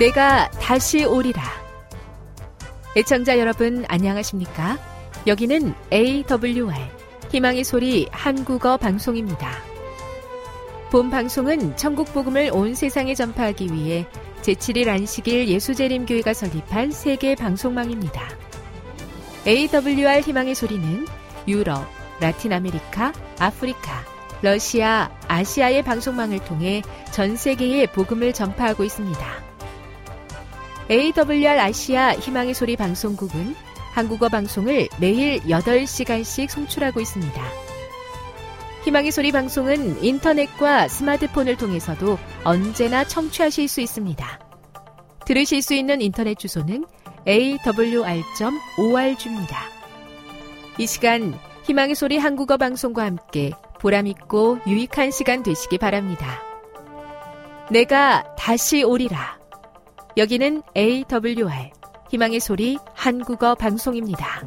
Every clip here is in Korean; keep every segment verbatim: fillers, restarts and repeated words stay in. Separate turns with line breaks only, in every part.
내가 다시 오리라. 애청자 여러분 안녕하십니까? 여기는 에이더블유알 희망의 소리 한국어 방송입니다. 본 방송은 천국 복음을 온 세상에 전파하기 위해 제칠 일 안식일 예수재림교회가 설립한 세계 방송망입니다. 에이더블유알 희망의 소리는 유럽, 라틴 아메리카, 아프리카, 러시아, 아시아의 방송망을 통해 전 세계에 복음을 전파하고 있습니다. 에이더블유알 아시아 희망의 소리 방송국은 한국어 방송을 매일 여덟 시간씩 송출하고 있습니다. 희망의 소리 방송은 인터넷과 스마트폰을 통해서도 언제나 청취하실 수 있습니다. 들으실 수 있는 인터넷 주소는 에이더블유알 닷 오알지입니다. 이 시간 희망의 소리 한국어 방송과 함께 보람있고 유익한 시간 되시기 바랍니다. 내가 다시 오리라. 여기는 에이더블유알 희망의 소리 한국어 방송입니다.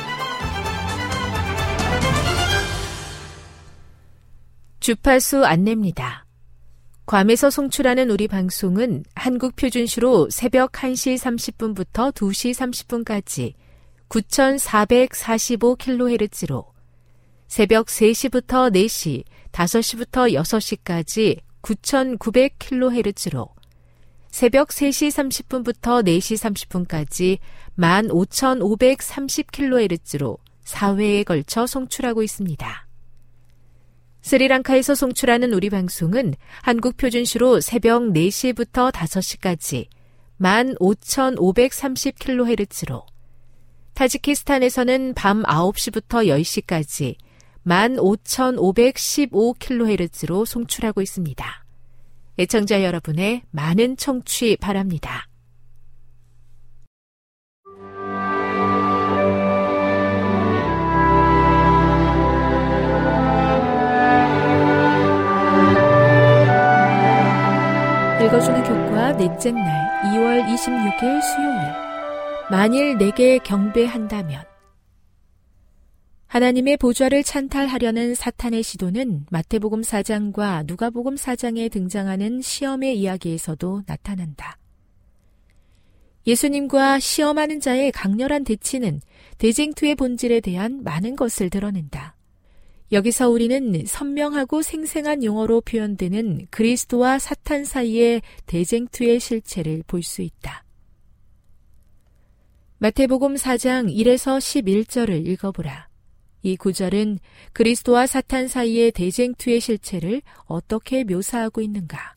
주파수 안내입니다. 괌에서 송출하는 우리 방송은 한국 표준시로 새벽 한 시 삼십 분부터 두 시 삼십 분까지 구천사백사십오 킬로헤르츠로, 새벽 세 시부터 네 시, 다섯 시부터 여섯 시까지 구천구백 킬로헤르츠로, 새벽 세 시 삼십 분부터 네 시 삼십 분까지 만 오천오백삼십 킬로헤르츠로 사 회에 걸쳐 송출하고 있습니다. 스리랑카에서 송출하는 우리 방송은 한국 표준시로 새벽 네 시부터 다섯 시까지 만 오천오백삼십 킬로헤르츠로, 타지키스탄에서는 밤 아홉 시부터 열 시까지 만 오천오백십오 킬로헤르츠로 송출하고 있습니다. 애청자 여러분의 많은 청취 바랍니다. 읽어주는 교과 넷째 날 이월 이십육일 수요일. 만일 내게 경배한다면. 하나님의 보좌를 찬탈하려는 사탄의 시도는 마태복음 사 장과 누가복음 사 장에 등장하는 시험의 이야기에서도 나타난다. 예수님과 시험하는 자의 강렬한 대치는 대쟁투의 본질에 대한 많은 것을 드러낸다. 여기서 우리는 선명하고 생생한 용어로 표현되는 그리스도와 사탄 사이의 대쟁투의 실체를 볼 수 있다. 마태복음 사 장 일에서 십일 절을 읽어보라. 이 구절은 그리스도와 사탄 사이의 대쟁투의 실체를 어떻게 묘사하고 있는가?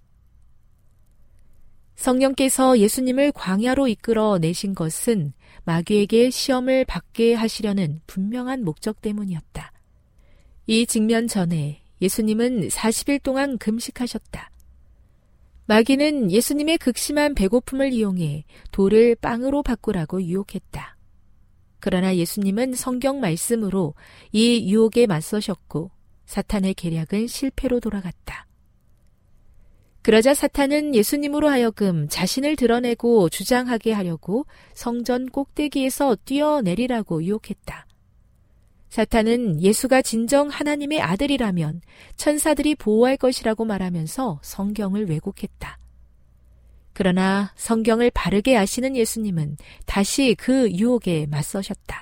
성령께서 예수님을 광야로 이끌어 내신 것은 마귀에게 시험을 받게 하시려는 분명한 목적 때문이었다. 이 직면 전에 예수님은 사십 일 동안 금식하셨다. 마귀는 예수님의 극심한 배고픔을 이용해 돌을 빵으로 바꾸라고 유혹했다. 그러나 예수님은 성경 말씀으로 이 유혹에 맞서셨고 사탄의 계략은 실패로 돌아갔다. 그러자 사탄은 예수님으로 하여금 자신을 드러내고 주장하게 하려고 성전 꼭대기에서 뛰어내리라고 유혹했다. 사탄은 예수가 진정 하나님의 아들이라면 천사들이 보호할 것이라고 말하면서 성경을 왜곡했다. 그러나 성경을 바르게 아시는 예수님은 다시 그 유혹에 맞서셨다.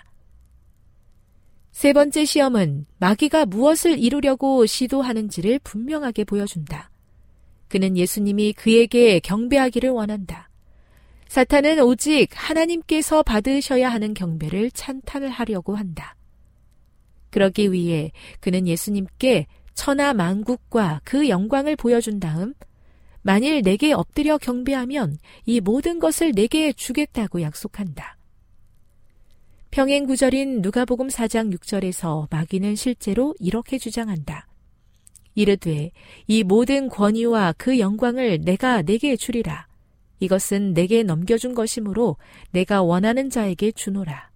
세 번째 시험은 마귀가 무엇을 이루려고 시도하는지를 분명하게 보여준다. 그는 예수님이 그에게 경배하기를 원한다. 사탄은 오직 하나님께서 받으셔야 하는 경배를 찬탄을 하려고 한다. 그러기 위해 그는 예수님께 천하 만국과 그 영광을 보여준 다음 만일 내게 엎드려 경배하면 이 모든 것을 내게 주겠다고 약속한다. 평행 구절인 누가복음 사 장 육 절에서 마귀는 실제로 이렇게 주장한다. 이르되 이 모든 권위와 그 영광을 내가 내게 주리라. 이것은 내게 넘겨준 것이므로 내가 원하는 자에게 주노라.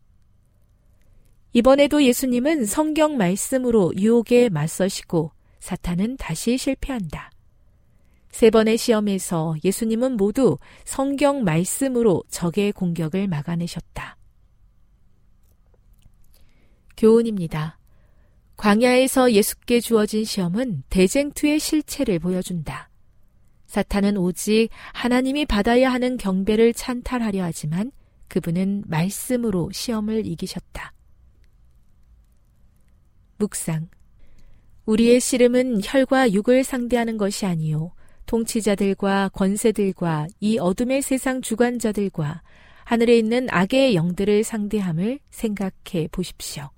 이번에도 예수님은 성경 말씀으로 유혹에 맞서시고 사탄은 다시 실패한다. 세 번의 시험에서 예수님은 모두 성경 말씀으로 적의 공격을 막아내셨다. 교훈입니다. 광야에서 예수께 주어진 시험은 대쟁투의 실체를 보여준다. 사탄은 오직 하나님이 받아야 하는 경배를 찬탈하려 하지만 그분은 말씀으로 시험을 이기셨다. 묵상. 우리의 씨름은 혈과 육을 상대하는 것이 아니요 통치자들과 권세들과 이 어둠의 세상 주관자들과 하늘에 있는 악의 영들을 상대함을 생각해 보십시오.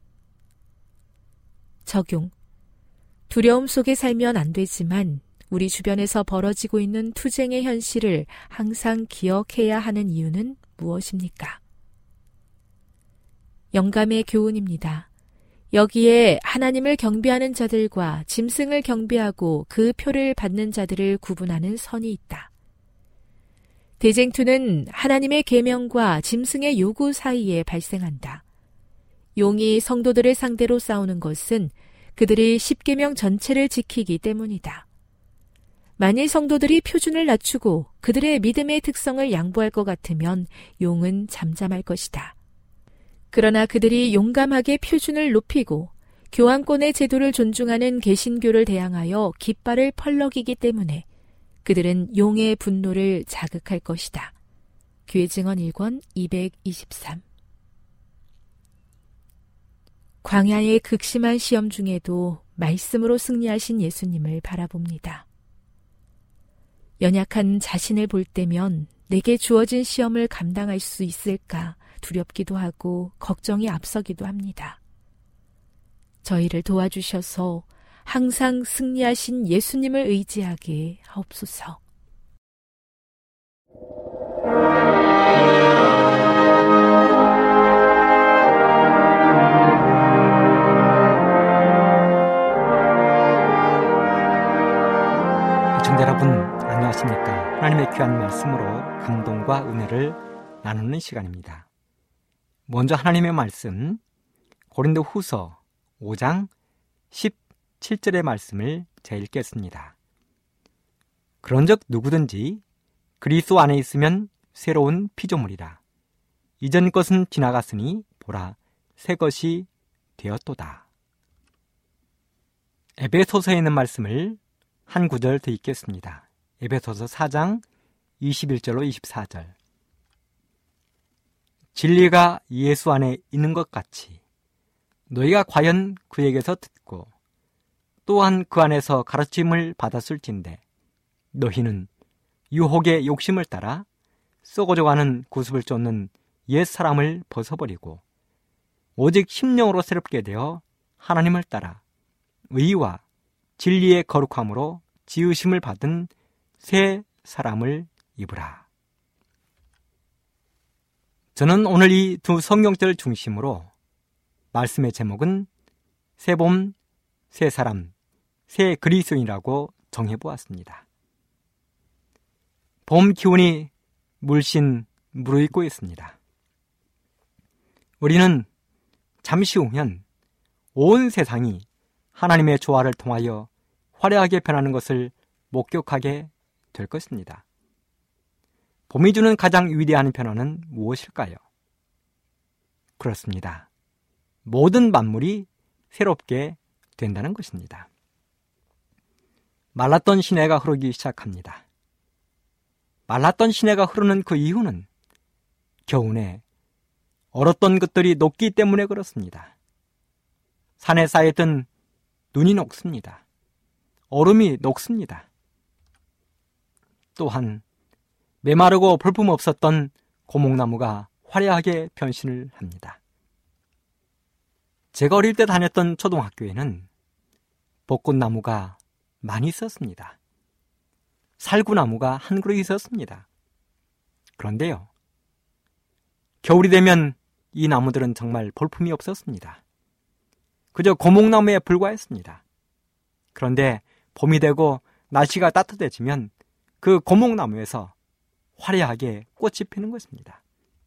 적용. 두려움 속에 살면 안 되지만 우리 주변에서 벌어지고 있는 투쟁의 현실을 항상 기억해야 하는 이유는 무엇입니까? 영감의 교훈입니다. 여기에 하나님을 경배하는 자들과 짐승을 경배하고 그 표를 받는 자들을 구분하는 선이 있다. 대쟁투는 하나님의 계명과 짐승의 요구 사이에 발생한다. 용이 성도들을 상대로 싸우는 것은 그들이 십계명 전체를 지키기 때문이다. 만일 성도들이 표준을 낮추고 그들의 믿음의 특성을 양보할 것 같으면 용은 잠잠할 것이다. 그러나 그들이 용감하게 표준을 높이고 교황권의 제도를 존중하는 개신교를 대항하여 깃발을 펄럭이기 때문에 그들은 용의 분노를 자극할 것이다. 교회 증언 일 권 이백이십삼. 광야의 극심한 시험 중에도 말씀으로 승리하신 예수님을 바라봅니다. 연약한 자신을 볼 때면 내게 주어진 시험을 감당할 수 있을까 두렵기도 하고 걱정이 앞서기도 합니다. 저희를 도와주셔서 항상 승리하신 예수님을 의지하게 하옵소서.
시청자 여러분, 안녕하십니까? 하나님의 귀한 말씀으로 감동과 은혜를 나누는 시간입니다. 먼저 하나님의 말씀, 고린도 후서 오 장 십칠 절의 말씀을 제가 읽겠습니다. 그런즉 누구든지 그리스도 안에 있으면 새로운 피조물이라. 이전 것은 지나갔으니 보라, 새 것이 되었도다. 에베소서에 있는 말씀을 한 구절 더 읽겠습니다. 에베소서 사 장 이십일 절로 이십사 절. 진리가 예수 안에 있는 것 같이 너희가 과연 그에게서 듣고 또한 그 안에서 가르침을 받았을진데 너희는 유혹의 욕심을 따라 썩어져가는 구습을 쫓는 옛 사람을 벗어버리고 오직 심령으로 새롭게 되어 하나님을 따라 의와 진리의 거룩함으로 지으심을 받은 새 사람을 입으라. 저는 오늘 이 두 성경절 중심으로 말씀의 제목은 새봄, 새 사람, 새 그리스도인이라고 정해보았습니다. 봄 기운이 물씬 무르익고 있습니다. 우리는 잠시 후면 온 세상이 하나님의 조화를 통하여 화려하게 변하는 것을 목격하게 될 것입니다. 봄이 주는 가장 위대한 변화는 무엇일까요? 그렇습니다. 모든 만물이 새롭게 된다는 것입니다. 말랐던 시내가 흐르기 시작합니다. 말랐던 시내가 흐르는 그 이유는 겨우내 얼었던 것들이 녹기 때문에 그렇습니다. 산에 쌓였던 눈이 녹습니다. 얼음이 녹습니다. 또한 메마르고 볼품없었던 고목나무가 화려하게 변신을 합니다. 제가 어릴 때 다녔던 초등학교에는 벚꽃나무가 많이 있었습니다. 살구나무가 한 그루 있었습니다. 그런데요, 겨울이 되면 이 나무들은 정말 볼품이 없었습니다. 그저 고목나무에 불과했습니다. 그런데 봄이 되고 날씨가 따뜻해지면 그 고목나무에서 화려하게 꽃이 피는 것입니다.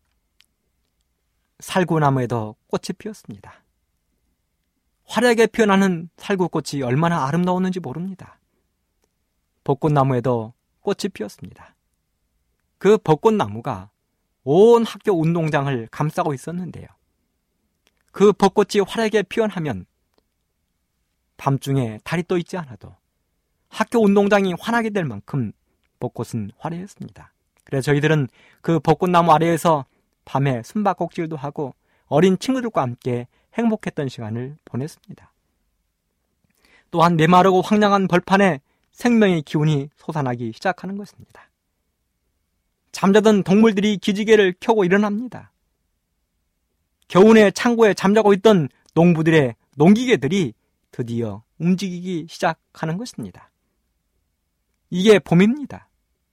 살구나무에도 꽃이 피었습니다. 화려하게 피어나는 살구꽃이 얼마나 아름다웠는지 모릅니다. 벚꽃나무에도 꽃이 피었습니다. 그 벚꽃나무가 온 학교 운동장을 감싸고 있었는데요. 그 벚꽃이 화려하게 피어나면 밤중에 달이 떠 있지 않아도 학교 운동장이 환하게 될 만큼 벚꽃은 화려했습니다. 그래서 저희들은 그 벚꽃나무 아래에서 밤에 숨바꼭질도 하고 어린 친구들과 함께 행복했던 시간을 보냈습니다. 또한 메마르고 황량한 벌판에 생명의 기운이 솟아나기 시작하는 것입니다. 잠자던 동물들이 기지개를 켜고 일어납니다. 겨우내 창고에 잠자고 있던 농부들의 농기계들이 드디어 움직이기 시작하는 것입니다. 이게 봄입니다.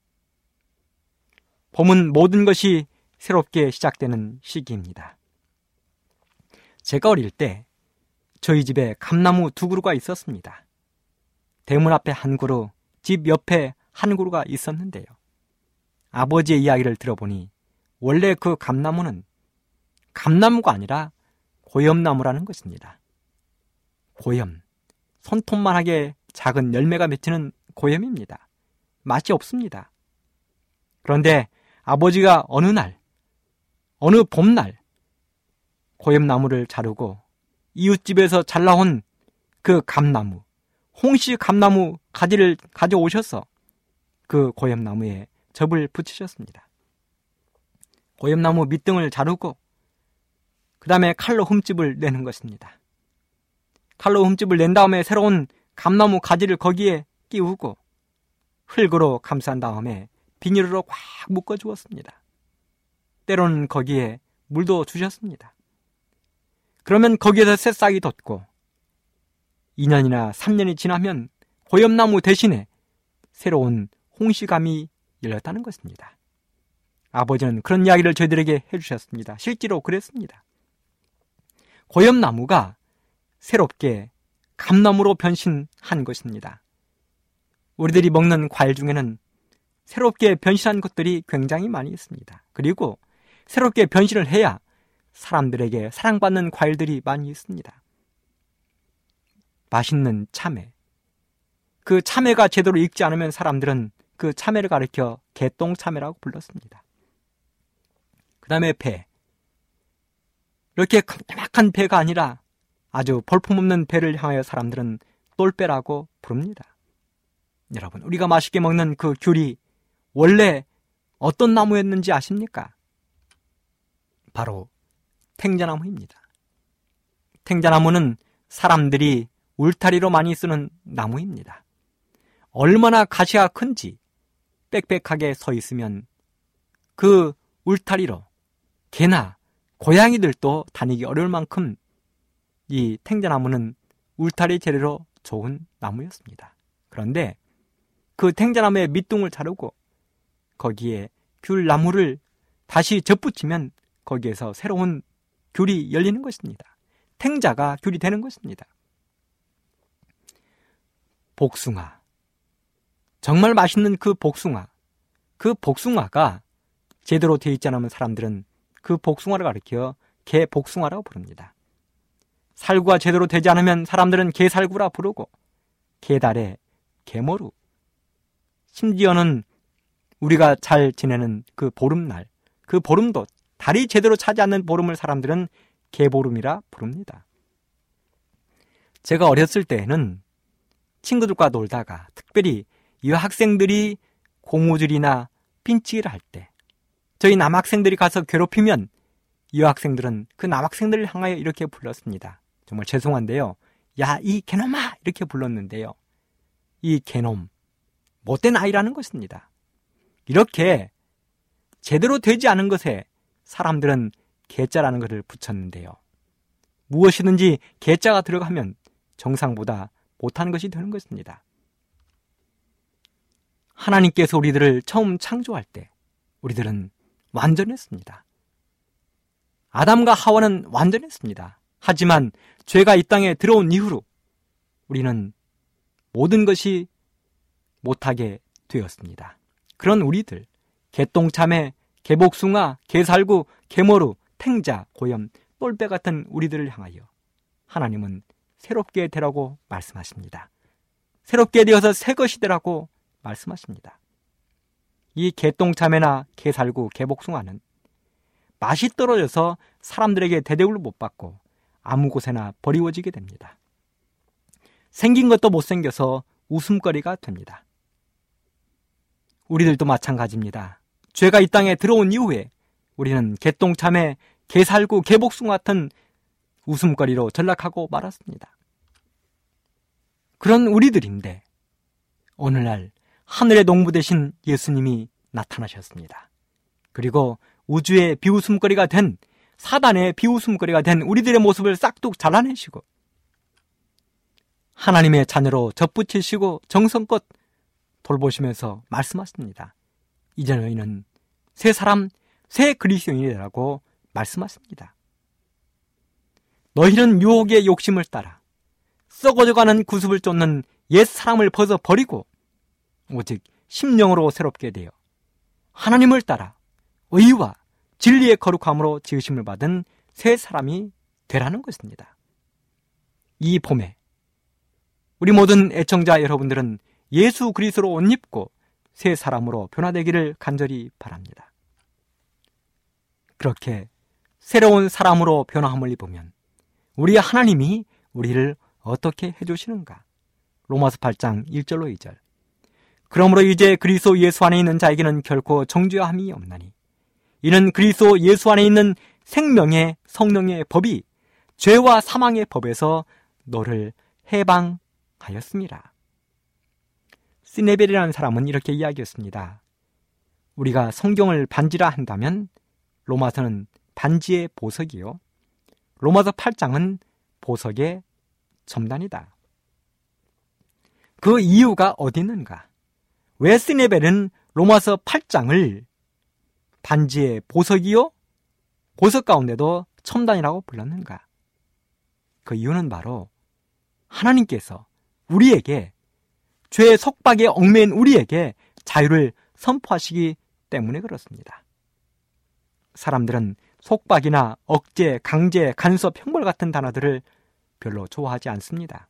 봄은 모든 것이 새롭게 시작되는 시기입니다. 제가 어릴 때 저희 집에 감나무 두 그루가 있었습니다. 대문 앞에 한 그루, 집 옆에 한 그루가 있었는데요. 아버지의 이야기를 들어보니 원래 그 감나무는 감나무가 아니라 고염나무라는 것입니다. 고염, 손톱만하게 작은 열매가 맺히는 고염입니다. 맛이 없습니다. 그런데 아버지가 어느 날, 어느 봄날 고염나무를 자르고 이웃집에서 잘 나온 그 감나무, 홍시 감나무 가지를 가져오셔서 그 고염나무에 접을 붙이셨습니다. 고염나무 밑등을 자르고 그 다음에 칼로 흠집을 내는 것입니다. 칼로 흠집을 낸 다음에 새로운 감나무 가지를 거기에 끼우고 흙으로 감싼 다음에 비닐로 꽉 묶어 주었습니다. 때로는 거기에 물도 주셨습니다. 그러면 거기에서 새싹이 돋고 이 년이나 삼 년이 지나면 고염나무 대신에 새로운 홍시감이 열렸다는 것입니다. 아버지는 그런 이야기를 저희들에게 해주셨습니다. 실제로 그랬습니다. 고염나무가 새롭게 감나무로 변신한 것입니다. 우리들이 먹는 과일 중에는 새롭게 변신한 것들이 굉장히 많이 있습니다. 그리고 새롭게 변신을 해야 사람들에게 사랑받는 과일들이 많이 있습니다. 맛있는 참외. 그 참외가 제대로 익지 않으면 사람들은 그 참외를 가리켜 개똥참외라고 불렀습니다. 그 다음에 배. 이렇게 큼지막한 배가 아니라 아주 볼품없는 배를 향하여 사람들은 똘배라고 부릅니다. 여러분, 우리가 맛있게 먹는 그 귤이 원래 어떤 나무였는지 아십니까? 바로 탱자나무입니다. 탱자나무는 사람들이 울타리로 많이 쓰는 나무입니다. 얼마나 가시가 큰지 빽빽하게 서 있으면 그 울타리로 개나 고양이들도 다니기 어려울 만큼 이 탱자나무는 울타리 재료로 좋은 나무였습니다. 그런데 그 탱자나무의 밑둥을 자르고 거기에 귤나무를 다시 접붙이면 거기에서 새로운 귤이 열리는 것입니다. 탱자가 귤이 되는 것입니다. 복숭아. 정말 맛있는 그 복숭아. 그 복숭아가 제대로 되어 있지 않으면 사람들은 그 복숭아를 가리켜 개복숭아라고 부릅니다. 살구가 제대로 되지 않으면 사람들은 개살구라 부르고 개달에 개모루. 심지어는 우리가 잘 지내는 그 보름날, 그 보름도 달이 제대로 차지 않는 보름을 사람들은 개보름이라 부릅니다. 제가 어렸을 때에는 친구들과 놀다가 특별히 여학생들이 고무줄이나 핀치기를 할 때 저희 남학생들이 가서 괴롭히면 여학생들은 그 남학생들을 향하여 이렇게 불렀습니다. 정말 죄송한데요. 야, 이 개놈아! 이렇게 불렀는데요. 이 개놈, 못된 아이라는 것입니다. 이렇게 제대로 되지 않은 것에 사람들은 개자라는 것을 붙였는데요. 무엇이든지 개자가 들어가면 정상보다 못한 것이 되는 것입니다. 하나님께서 우리들을 처음 창조할 때 우리들은 완전했습니다. 아담과 하와는 완전했습니다. 하지만 죄가 이 땅에 들어온 이후로 우리는 모든 것이 못하게 되었습니다. 그런 우리들, 개똥참외, 개복숭아, 개살구, 개모루, 탱자, 고염, 똘배 같은 우리들을 향하여 하나님은 새롭게 되라고 말씀하십니다. 새롭게 되어서 새 것이 되라고 말씀하십니다. 이 개똥참외나 개살구, 개복숭아는 맛이 떨어져서 사람들에게 대접을 못 받고 아무 곳에나 버리워지게 됩니다. 생긴 것도 못생겨서 웃음거리가 됩니다. 우리들도 마찬가지입니다. 죄가 이 땅에 들어온 이후에 우리는 개똥참에 개살구, 개복숭 같은 웃음거리로 전락하고 말았습니다. 그런 우리들인데 오늘날 하늘의 농부 되신 예수님이 나타나셨습니다. 그리고 우주의 비웃음거리가 된, 사단의 비웃음거리가 된 우리들의 모습을 싹둑 잘라내시고 하나님의 자녀로 접붙이시고 정성껏 돌보시면서 말씀하십니다. 이제 너희는 새 사람, 새 그리스도인이라고 말씀하십니다. 너희는 유혹의 욕심을 따라 썩어져가는 구습을 쫓는 옛 사람을 벗어버리고 오직 심령으로 새롭게 되어 하나님을 따라 의와 진리의 거룩함으로 지으심을 받은 새 사람이 되라는 것입니다. 이 봄에 우리 모든 애청자 여러분들은 예수 그리스도로 옷 입고 새 사람으로 변화되기를 간절히 바랍니다. 그렇게 새로운 사람으로 변화함을 입으면 우리 하나님이 우리를 어떻게 해주시는가? 로마서 팔 장 일 절로 이 절. 그러므로 이제 그리스도 예수 안에 있는 자에게는 결코 정죄함이 없나니 이는 그리스도 예수 안에 있는 생명의 성령의 법이 죄와 사망의 법에서 너를 해방하였습니다. 시네벨이라는 사람은 이렇게 이야기했습니다. 우리가 성경을 반지라 한다면 로마서는 반지의 보석이요, 로마서 팔 장은 보석의 첨단이다. 그 이유가 어디 있는가? 왜 시네벨은 로마서 팔 장을 반지의 보석이요, 보석 가운데도 첨단이라고 불렀는가? 그 이유는 바로 하나님께서 우리에게, 죄의 속박에 얽매인 우리에게 자유를 선포하시기 때문에 그렇습니다. 사람들은 속박이나 억제, 강제, 간섭, 형벌 같은 단어들을 별로 좋아하지 않습니다.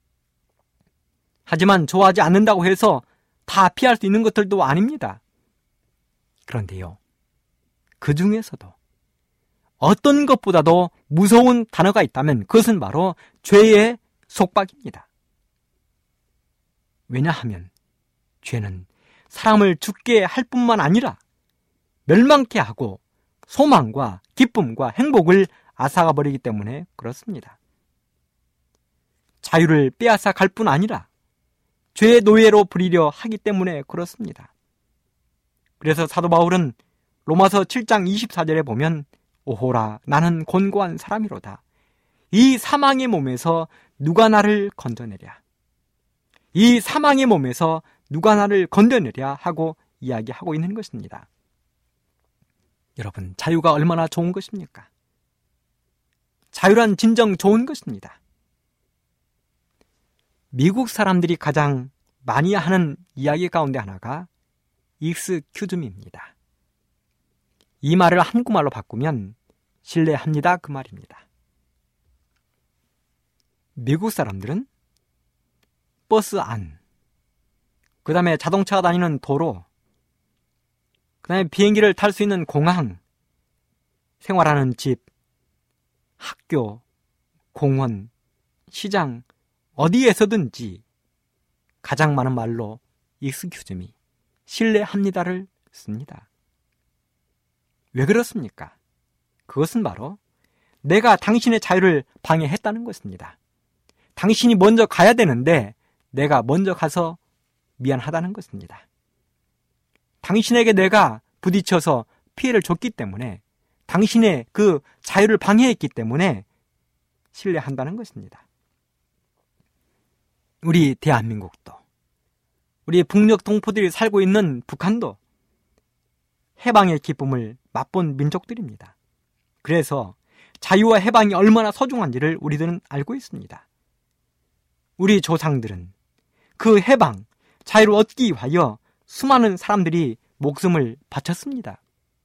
하지만 좋아하지 않는다고 해서 다 피할 수 있는 것들도 아닙니다. 그런데요, 그 중에서도 어떤 것보다도 무서운 단어가 있다면 그것은 바로 죄의 속박입니다. 왜냐하면 죄는 사람을 죽게 할 뿐만 아니라 멸망케 하고 소망과 기쁨과 행복을 앗아가 버리기 때문에 그렇습니다. 자유를 빼앗아 갈 뿐 아니라 죄의 노예로 부리려 하기 때문에 그렇습니다. 그래서 사도 바울은 로마서 칠 장 이십사 절에 보면 오호라 나는 곤고한 사람이로다. 이 사망의 몸에서 누가 나를 건져내랴. 이 사망의 몸에서 누가 나를 건져내랴 하고 이야기하고 있는 것입니다. 여러분, 자유가 얼마나 좋은 것입니까? 자유란 진정 좋은 것입니다. 미국 사람들이 가장 많이 하는 이야기 가운데 하나가 익스큐즈미입니다. 이 말을 한국말로 바꾸면 실례합니다 그 말입니다. 미국 사람들은 버스 안, 그 다음에 자동차가 다니는 도로, 그 다음에 비행기를 탈 수 있는 공항, 생활하는 집, 학교, 공원, 시장, 어디에서든지 가장 많은 말로 excuse me, 실례합니다를 씁니다. 왜 그렇습니까? 그것은 바로 내가 당신의 자유를 방해했다는 것입니다. 당신이 먼저 가야 되는데 내가 먼저 가서 미안하다는 것입니다. 당신에게 내가 부딪혀서 피해를 줬기 때문에, 당신의 그 자유를 방해했기 때문에 신뢰한다는 것입니다. 우리 대한민국도, 우리 북녘 동포들이 살고 있는 북한도 해방의 기쁨을 맛본 민족들입니다. 그래서 자유와 해방이 얼마나 소중한지를 우리들은 알고 있습니다. 우리 조상들은 그 해방, 자유를 얻기 위하여 수많은 사람들이 목숨을 바쳤습니다.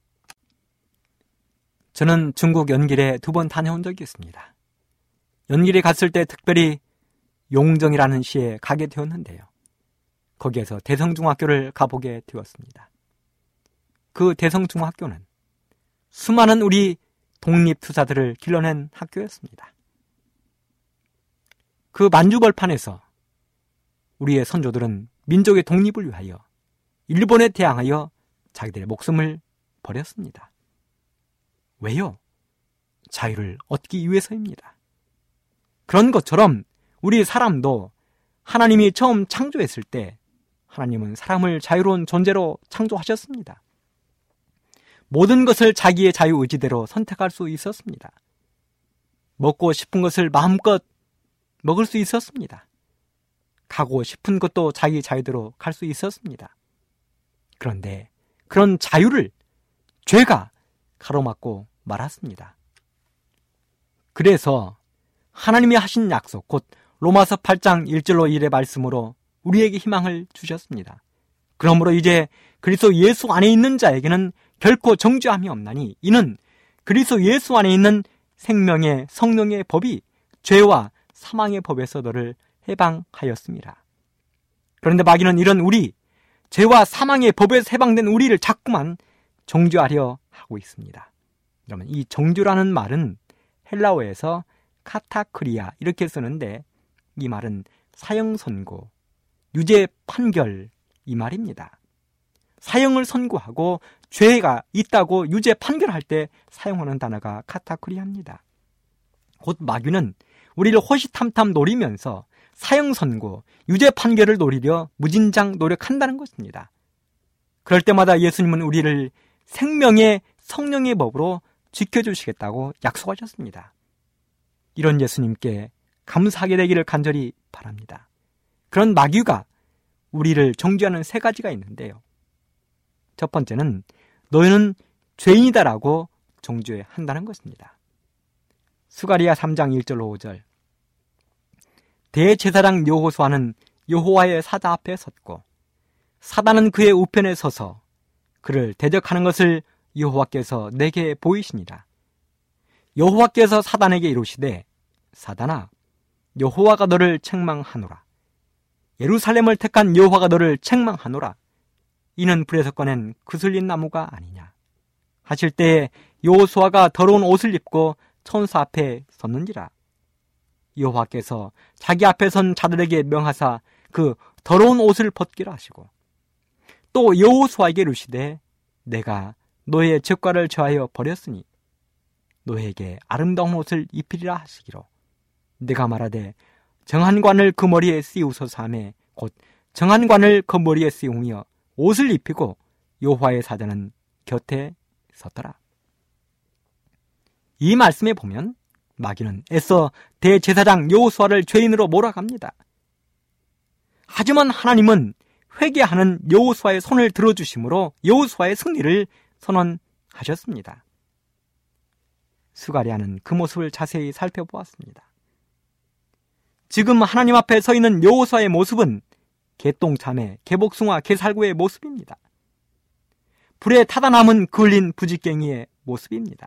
저는 중국 연길에 두 번 다녀온 적이 있습니다. 연길에 갔을 때 특별히 용정이라는 시에 가게 되었는데요. 거기에서 대성중학교를 가보게 되었습니다. 그 대성중학교는 수많은 우리 독립투사들을 길러낸 학교였습니다. 그 만주벌판에서 우리의 선조들은 민족의 독립을 위하여 일본에 대항하여 자기들의 목숨을 버렸습니다. 왜요? 자유를 얻기 위해서입니다. 그런 것처럼 우리 사람도 하나님이 처음 창조했을 때 하나님은 사람을 자유로운 존재로 창조하셨습니다. 모든 것을 자기의 자유의지대로 선택할 수 있었습니다. 먹고 싶은 것을 마음껏 먹을 수 있었습니다. 가고 싶은 것도 자기 자유대로 갈 수 있었습니다. 그런데 그런 자유를 죄가 가로막고 말았습니다. 그래서 하나님이 하신 약속, 곧 로마서 팔 장 일 절로 일의 말씀으로 우리에게 희망을 주셨습니다. 그러므로 이제 그리스도 예수 안에 있는 자에게는 결코 정죄함이 없나니 이는 그리스도 예수 안에 있는 생명의 성령의 법이 죄와 사망의 법에서 너를 해방하였습니다. 그런데 마귀는 이런 우리, 죄와 사망의 법에서 해방된 우리를 자꾸만 정죄하려 하고 있습니다. 그러면 이 정죄라는 말은 헬라어에서 카타크리아 이렇게 쓰는데 이 말은 사형 선고, 유죄 판결 이 말입니다. 사형을 선고하고 죄가 있다고 유죄 판결할 때 사용하는 단어가 카타크리아입니다. 곧 마귀는 우리를 호시탐탐 노리면서 사형 선고, 유죄 판결을 노리려 무진장 노력한다는 것입니다. 그럴 때마다 예수님은 우리를 생명의 성령의 법으로 지켜주시겠다고 약속하셨습니다. 이런 예수님께 감사하게 되기를 간절히 바랍니다. 그런 마귀가 우리를 정죄하는 세 가지가 있는데요. 첫 번째는 너희는 죄인이다라고 정죄한다는 것입니다. 스가랴 삼 장 일 절로 오 절. 대제사장 여호수아는 여호와의 사자 앞에 섰고 사단은 그의 우편에 서서 그를 대적하는 것을 여호와께서 내게 보이시니라. 여호와께서 사단에게 이르시되 사단아 여호와가 너를 책망하노라. 예루살렘을 택한 여호와가 너를 책망하노라. 이는 불에서 꺼낸 그슬린 나무가 아니냐 하실 때에 여호수아가 더러운 옷을 입고 천사 앞에 섰는지라. 여호와께서 자기 앞에 선 자들에게 명하사 그 더러운 옷을 벗기라 하시고 또 여호수아에게 이르시되 내가 너의 죄과를 저하여 버렸으니 너에게 아름다운 옷을 입히리라 하시기로 내가 말하되 정한 관을 그 머리에 씌우소서 하매 곧 정한 관을 그 머리에 씌우며 옷을 입히고 여호와의 사자는 곁에 섰더라. 이 말씀에 보면 마귀는 애써 대제사장 여호수아를 죄인으로 몰아갑니다. 하지만 하나님은 회개하는 여호수아의 손을 들어주심으로 여호수아의 승리를 선언하셨습니다. 스가랴는 그 모습을 자세히 살펴보았습니다. 지금 하나님 앞에 서 있는 여호수아의 모습은 개똥참의 개복숭아 개살구의 모습입니다. 불에 타다 남은 그을린 부지깽이의 모습입니다.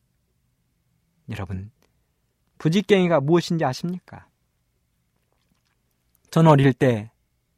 여러분, 부지깽이가 무엇인지 아십니까? 전 어릴 때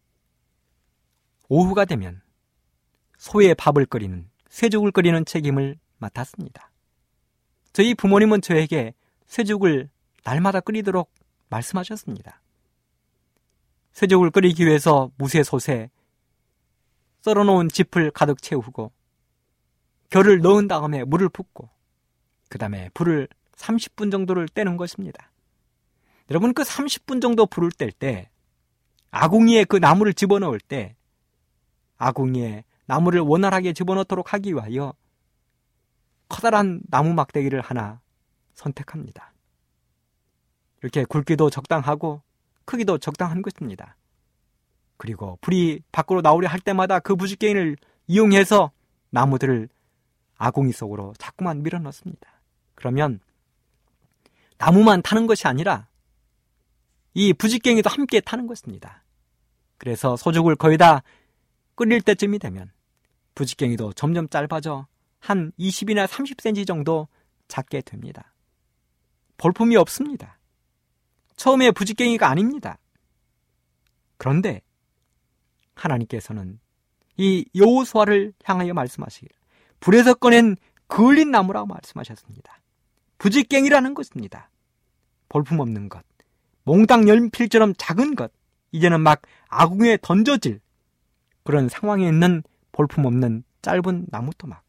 오후가 되면 소의 밥을 끓이는, 쇠죽을 끓이는 책임을 맡았습니다. 저희 부모님은 저에게 쇠죽을 날마다 끓이도록 말씀하셨습니다. 쇠죽을 끓이기 위해서 무쇠솥에 썰어놓은 짚을 가득 채우고 결을 넣은 다음에 물을 붓고 그 다음에 불을 삼십 분 정도를 떼는 것입니다. 여러분, 그 삼십 분 정도 불을 뗄 때 아궁이에 그 나무를 집어넣을 때 아궁이에 나무를 원활하게 집어넣도록 하기 위하여 커다란 나무 막대기를 하나 선택합니다. 이렇게 굵기도 적당하고 크기도 적당한 것입니다. 그리고 불이 밖으로 나오려 할 때마다 그 부지깽이를 이용해서 나무들을 아궁이 속으로 자꾸만 밀어 넣습니다. 그러면 나무만 타는 것이 아니라 이 부지깽이도 함께 타는 것입니다. 그래서 소죽을 거의 다 끓일 때쯤이 되면 부지깽이도 점점 짧아져 한 이십이나 삼십 센티미터 정도 작게 됩니다. 볼품이 없습니다. 처음에 부지깽이가 아닙니다. 그런데 하나님께서는 이 여호수아를 향하여 말씀하시기를 불에서 꺼낸 그을린 나무라고 말씀하셨습니다. 부지깽이라는 것입니다. 볼품 없는 것, 몽당 연필처럼 작은 것, 이제는 막 아궁이에 던져질 그런 상황에 있는 볼품없는 짧은 나무토막.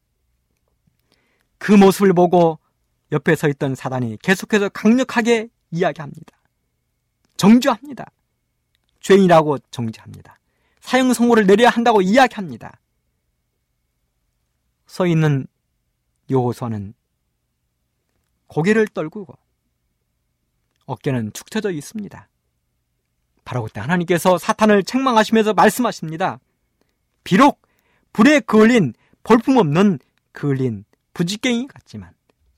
그 모습을 보고 옆에 서 있던 사단이 계속해서 강력하게 이야기합니다. 정죄합니다. 죄인이라고 정죄합니다. 사형 선고를 내려야 한다고 이야기합니다. 서 있는 여호수아는 고개를 떨구고 어깨는 축 처져 있습니다. 바로 그때 하나님께서 사탄을 책망하시면서 말씀하십니다. 비록 불에 그을린 볼품없는 그을린 부지깽이 같지만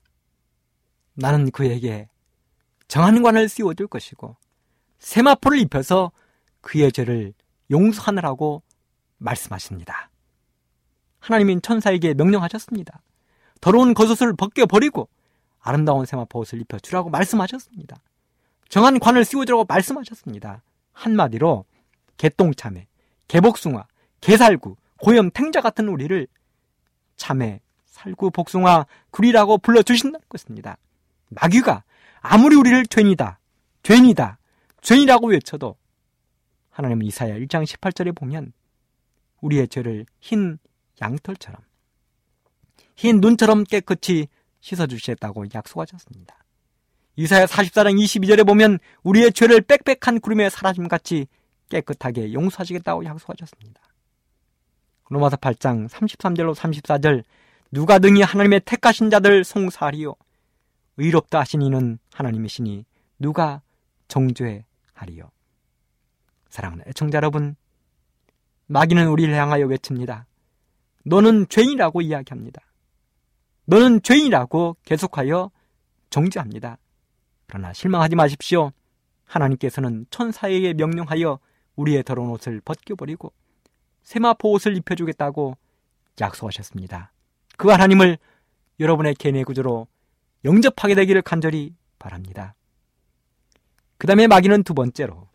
나는 그에게 정한 관을 씌워줄 것이고 세마포를 입혀서 그의 죄를 용서하느라고 말씀하십니다. 하나님은 천사에게 명령하셨습니다. 더러운 겉옷을 벗겨버리고 아름다운 세마포 옷을 입혀주라고 말씀하셨습니다. 정한 관을 씌워주라고 말씀하셨습니다. 한마디로 개똥참외, 개복숭아, 개살구, 고염, 탱자 같은 우리를 참외, 살구, 복숭아, 구리라고 불러주신다는 것입니다. 마귀가 아무리 우리를 죄인이다, 죄인이다, 죄인이라고 외쳐도 하나님은 이사야 일 장 십팔 절에 보면 우리의 죄를 흰 양털처럼 흰 눈처럼 깨끗이 씻어주시겠다고 약속하셨습니다. 이사야 사십사 장 이십이 절에 보면 우리의 죄를 빽빽한 구름에 사라짐같이 깨끗하게 용서하시겠다고 약속하셨습니다. 로마서 팔 장 삼십삼 절로 삼십사 절 누가 능히 하나님의 택하신 자들 송사하리요 의롭다 하신 이는 하나님이시니 누가 정죄하리요. 사랑하는 애청자 여러분, 마귀는 우리를 향하여 외칩니다. 너는 죄인이라고 이야기합니다. 너는 죄인이라고 계속하여 정죄합니다. 그러나 실망하지 마십시오. 하나님께서는 천사에게 명령하여 우리의 더러운 옷을 벗겨버리고 세마포 옷을 입혀주겠다고 약속하셨습니다. 그 하나님을 여러분의 개인의 구조로 영접하게 되기를 간절히 바랍니다. 그 다음에 마귀는 두 번째로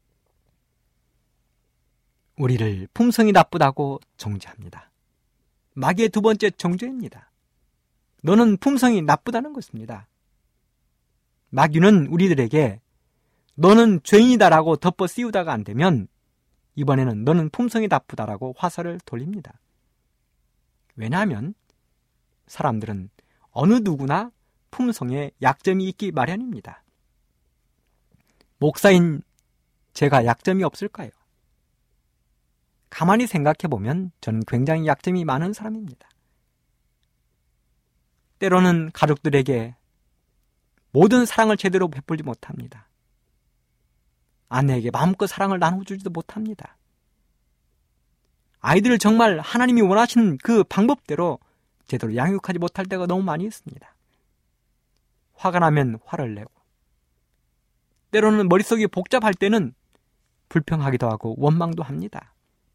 우리를 품성이 나쁘다고 정죄합니다. 마귀의 두 번째 정죄입니다. 너는 품성이 나쁘다는 것입니다. 마귀는 우리들에게 너는 죄인이다라고 덮어 씌우다가 안 되면 이번에는 너는 품성이 나쁘다라고 화살을 돌립니다. 왜냐하면 사람들은 어느 누구나 품성에 약점이 있기 마련입니다. 목사인 제가 약점이 없을까요? 가만히 생각해보면 저는 굉장히 약점이 많은 사람입니다. 때로는 가족들에게 모든 사랑을 제대로 베풀지 못합니다. 아내에게 마음껏 사랑을 나눠주지도 못합니다. 아이들을 정말 하나님이 원하시는 그 방법대로 제대로 양육하지 못할 때가 너무 많이 있습니다. 화가 나면 화를 내고 때로는 머릿속이 복잡할 때는 불평하기도 하고 원망도 합니다.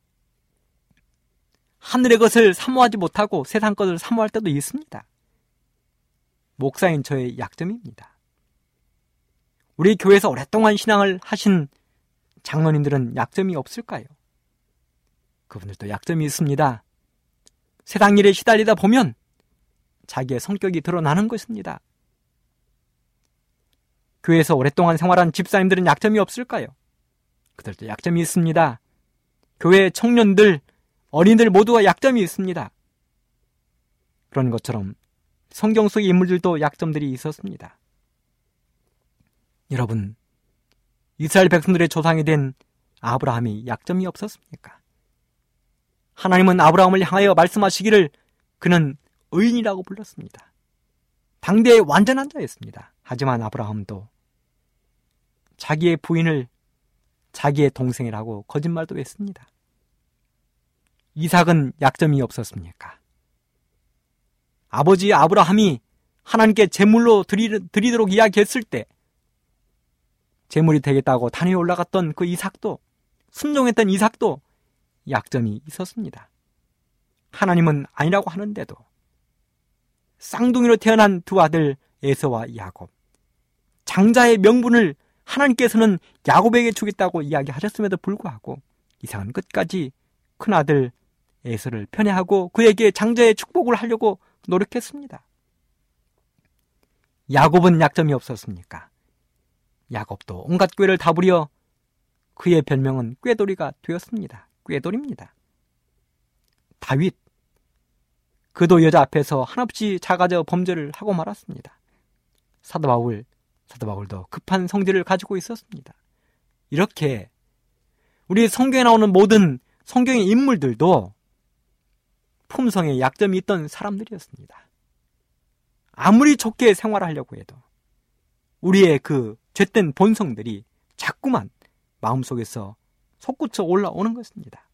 하늘의 것을 사모하지 못하고 세상 것을 사모할 때도 있습니다. 목사인 저의 약점입니다. 우리 교회에서 오랫동안 신앙을 하신 장로님들은 약점이 없을까요? 그분들도 약점이 있습니다. 세상 일에 시달리다 보면 자기의 성격이 드러나는 것입니다. 교회에서 오랫동안 생활한 집사님들은 약점이 없을까요? 그들도 약점이 있습니다. 교회 청년들, 어린이들 모두가 약점이 있습니다. 그런 것처럼 성경 속의 인물들도 약점들이 있었습니다. 여러분, 이스라엘 백성들의 조상이 된 아브라함이 약점이 없었습니까? 하나님은 아브라함을 향하여 말씀하시기를 그는 의인이라고 불렀습니다. 당대의 완전한 자였습니다. 하지만 아브라함도 자기의 부인을 자기의 동생이라고 거짓말도 했습니다. 이삭은 약점이 없었습니까? 아버지 아브라함이 하나님께 제물로 드리, 드리도록 이야기했을 때 제물이 되겠다고 단위에 올라갔던 그 이삭도, 순종했던 이삭도 약점이 있었습니다. 하나님은 아니라고 하는데도 쌍둥이로 태어난 두 아들 에서와 야곱, 장자의 명분을 하나님께서는 야곱에게 주겠다고 이야기하셨음에도 불구하고 이삭은 끝까지 큰아들 에서를 편애하고 그에게 장자의 축복을 하려고 노력했습니다. 야곱은 약점이 없었습니까? 야곱도 온갖 꾀를 다 부려 그의 별명은 꾀돌이가 되었습니다. 꾀돌입니다. 다윗, 그도 여자 앞에서 한없이 작아져 범죄를 하고 말았습니다. 사도 바울, 사도 바울도 급한 성질을 가지고 있었습니다. 이렇게 우리 성경에 나오는 모든 성경의 인물들도 품성에 약점이 있던 사람들이었습니다. 아무리 좋게 생활하려고 해도 우리의 그 죄된 본성들이 자꾸만 마음속에서 솟구쳐 올라오는 것입니다.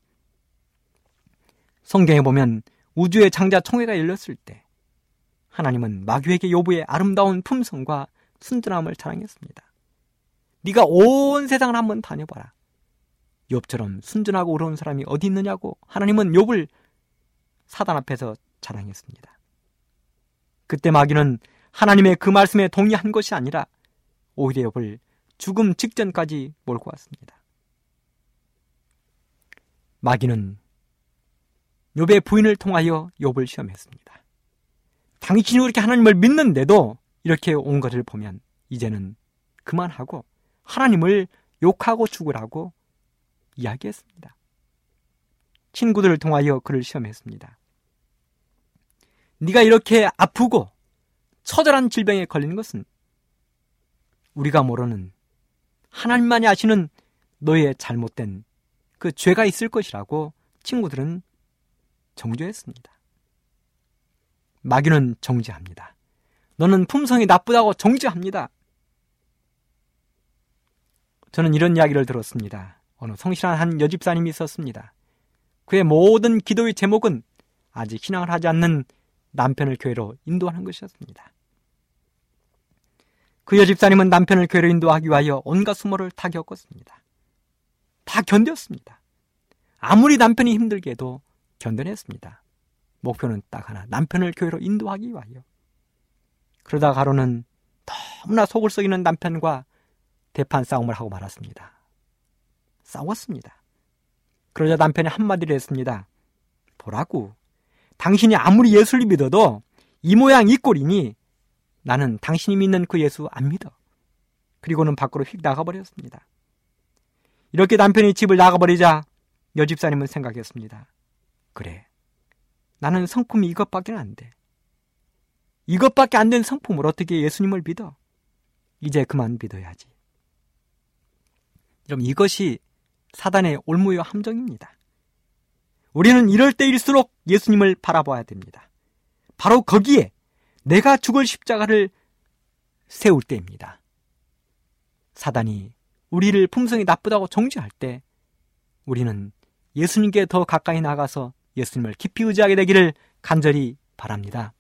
성경에 보면 우주의 장자 총회가 열렸을 때 하나님은 마귀에게 욥의 아름다운 품성과 순전함을 자랑했습니다. 네가 온 세상을 한번 다녀봐라. 욥처럼 순전하고 의로운 사람이 어디 있느냐고 하나님은 욥을 사단 앞에서 자랑했습니다. 그때 마귀는 하나님의 그 말씀에 동의한 것이 아니라 오히려 욥을 죽음 직전까지 몰고 왔습니다. 마귀는 욥의 부인을 통하여 욥을 시험했습니다. 당신이 그렇게 하나님을 믿는데도 이렇게 온 것을 보면 이제는 그만하고 하나님을 욕하고 죽으라고 이야기했습니다. 친구들을 통하여 그를 시험했습니다. 네가 이렇게 아프고 처절한 질병에 걸리는 것은 우리가 모르는 하나님만이 아시는 너의 잘못된 그 죄가 있을 것이라고 친구들은 정죄했습니다. 마귀는 정죄합니다. 너는 품성이 나쁘다고 정죄합니다. 저는 이런 이야기를 들었습니다. 어느 성실한 한 여집사님이 있었습니다. 그의 모든 기도의 제목은 아직 신앙을 하지 않는 남편을 교회로 인도하는 것이었습니다. 그 여집사님은 남편을 교회로 인도하기 위하여 온갖 수모를 다 겪었습니다. 다 견뎠습니다. 아무리 남편이 힘들게 해도 견뎌냈습니다. 목표는 딱 하나, 남편을 교회로 인도하기 위하여. 그러다 가로는 너무나 속을 썩이는 남편과 대판 싸움을 하고 말았습니다. 싸웠습니다. 그러자 남편이 한마디를 했습니다. 보라고, 당신이 아무리 예수를 믿어도 이 모양 이 꼴이니 나는 당신이 믿는 그 예수 안 믿어. 그리고는 밖으로 휙 나가버렸습니다. 이렇게 남편이 집을 나가버리자 여집사님은 생각했습니다. 그래, 나는 성품이 이것밖에 안 돼. 이것밖에 안 된 성품을 어떻게 예수님을 믿어? 이제 그만 믿어야지. 그럼 이것이 사단의 올무요 함정입니다. 우리는 이럴 때일수록 예수님을 바라봐야 됩니다. 바로 거기에 내가 죽을 십자가를 세울 때입니다. 사단이 우리를 품성이 나쁘다고 정죄할 때 우리는 예수님께 더 가까이 나가서 예수님을 깊이 의지하게 되기를 간절히 바랍니다.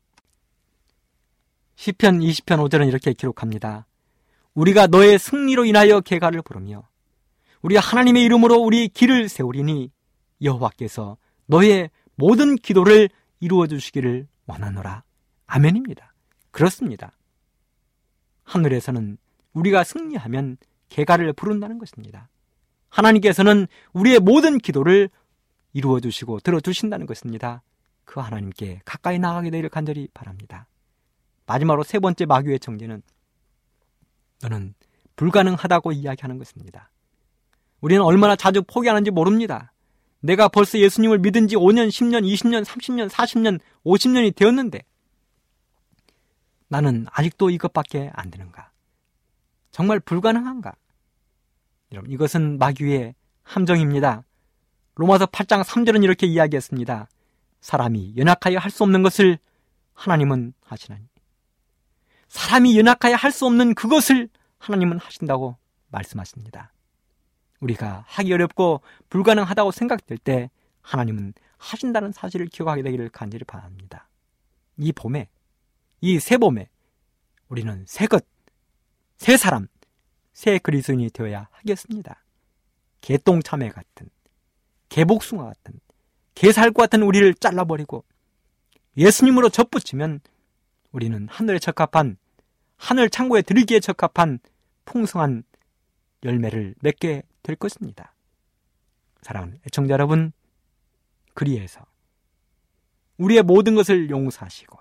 시편 이십 편 오 절은 이렇게 기록합니다. 우리가 너의 승리로 인하여 계가를 부르며 우리 하나님의 이름으로 우리 길을 세우리니 여호와께서 너의 모든 기도를 이루어 주시기를 원하노라. 아멘입니다. 그렇습니다. 하늘에서는 우리가 승리하면 계가를 부른다는 것입니다. 하나님께서는 우리의 모든 기도를 이루어 주시고 들어주신다는 것입니다. 그 하나님께 가까이 나가게 되기를 간절히 바랍니다. 마지막으로 세 번째 마귀의 정죄는 너는 불가능하다고 이야기하는 것입니다. 우리는 얼마나 자주 포기하는지 모릅니다. 내가 벌써 예수님을 믿은 지 오 년, 십 년, 이십 년, 삼십 년, 사십 년, 오십 년이 되었는데 나는 아직도 이것밖에 안 되는가? 정말 불가능한가? 여러분, 이것은 마귀의 함정입니다. 로마서 팔 장 삼 절은 이렇게 이야기했습니다. 사람이 연약하여 할 수 없는 것을 하나님은 하시나니. 사람이 연약하여 할 수 없는 그것을 하나님은 하신다고 말씀하십니다. 우리가 하기 어렵고 불가능하다고 생각될 때 하나님은 하신다는 사실을 기억하게 되기를 간절히 바랍니다. 이 봄에, 이 새 봄에 우리는 새 것, 새 사람, 새 그리스도인이 되어야 하겠습니다. 개똥참외 같은, 개복숭아 같은, 개살구 같은 우리를 잘라버리고 예수님으로 접붙이면 우리는 하늘에 적합한, 하늘 창고에 들이기에 적합한 풍성한 열매를 맺게 될 것입니다. 사랑하는 애청자 여러분, 그리해서 우리의 모든 것을 용서하시고